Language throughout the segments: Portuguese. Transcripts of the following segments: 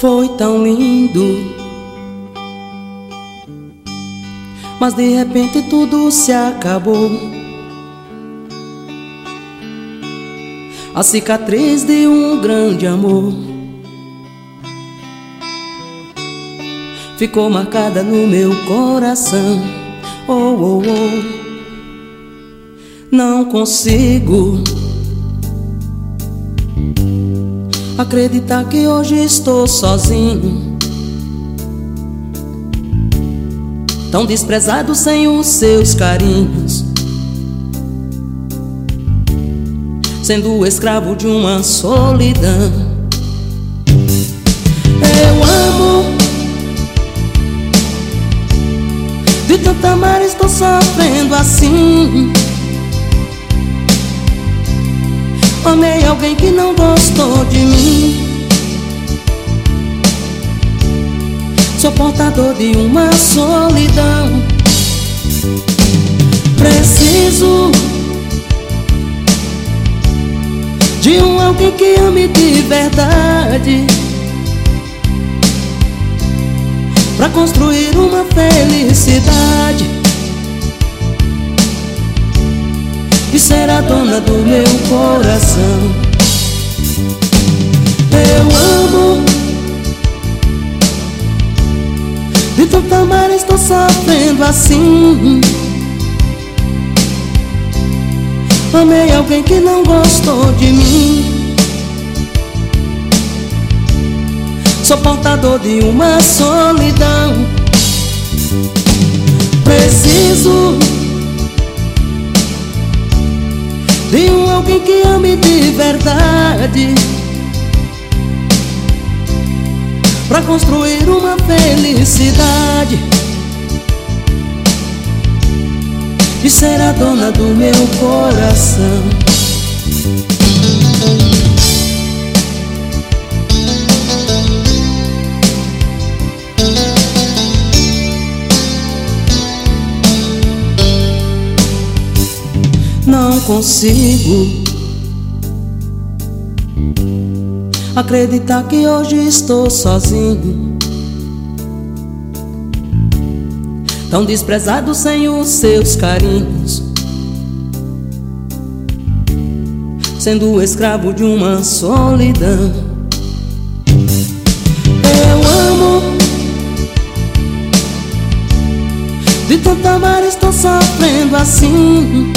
Foi tão lindo, mas de repente tudo se acabou. A cicatriz de um grande amor ficou marcada no meu coração. Oh, oh, oh. Não consigo acreditar que hoje estou sozinho, tão desprezado sem os seus carinhos, sendo escravo de uma solidão. Eu amo, de tanto amar estou sofrendo assim. Amei alguém que não gostou de mim. Sou portador de uma solidão. Preciso de alguém que ame de verdade, pra construir uma felicidade e ser a dona do meu coração. Eu amo, de tanto amar estou sofrendo assim. Amei alguém que não gostou de mim. Sou portador de uma solidão. Preciso de alguém que ame de verdade, pra construir uma felicidade e ser a dona do meu coração. Não consigo acreditar que hoje estou sozinho, tão desprezado sem os seus carinhos, sendo escravo de uma solidão. Eu amo, de tanto amar estou sofrendo assim.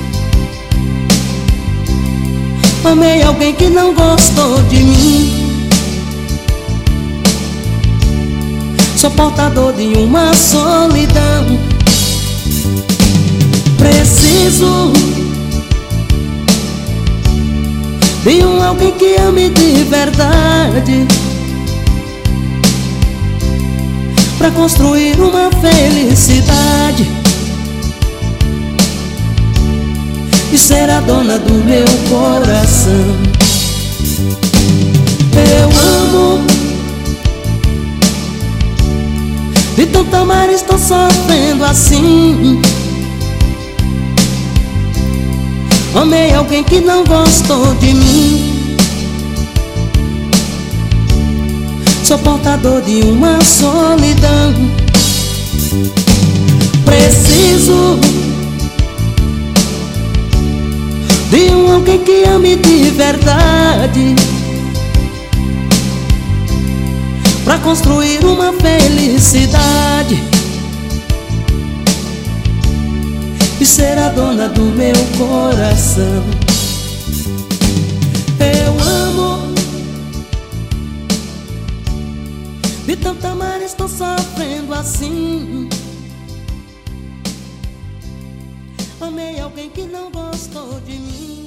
Amei alguém que não gostou de mim. Sou portador de uma solidão. Preciso de alguém que ame de verdade, pra construir uma felicidade e ser a dona do meu coração. Eu amo, de tanto amar estou sofrendo assim. Amei alguém que não gostou de mim. Sou portador de uma solidão. Preciso de alguém que ame de verdade, pra construir uma felicidade e ser a dona do meu coração. Eu amo, de tanto amar estou sofrendo assim. Amei alguém que não gostou de mim.